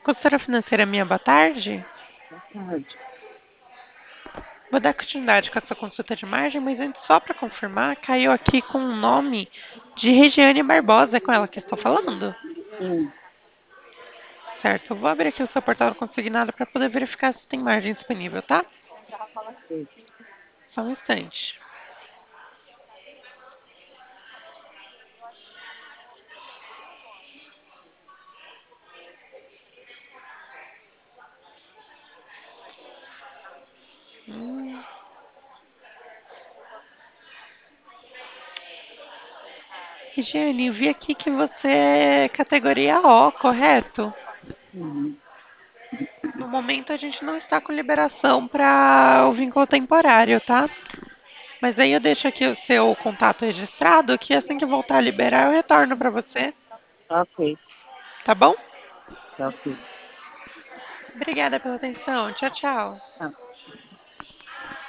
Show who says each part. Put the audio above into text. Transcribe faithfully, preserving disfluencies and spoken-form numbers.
Speaker 1: Consultora financeira minha, boa tarde.
Speaker 2: Boa tarde.
Speaker 1: Vou dar continuidade com a sua consulta de margem, mas antes, só para confirmar, caiu aqui com o nome de Regiane Barbosa, é com ela que estou falando?
Speaker 2: Sim,
Speaker 1: Certo, eu vou abrir aqui o seu portal consignado para poder verificar se tem margem disponível, tá?
Speaker 2: sim.
Speaker 1: Só um instante. Hum, Regiane, vi aqui que você é categoria O, correto?
Speaker 2: Uhum.
Speaker 1: No momento a gente não está com liberação para o vínculo temporário, tá? Mas aí eu deixo aqui o seu contato registrado, que assim que voltar a liberar eu retorno para você,
Speaker 2: Tá ok,
Speaker 1: tá bom?
Speaker 2: tá ok.
Speaker 1: Obrigada pela atenção. Tchau, tchau.
Speaker 2: Tá.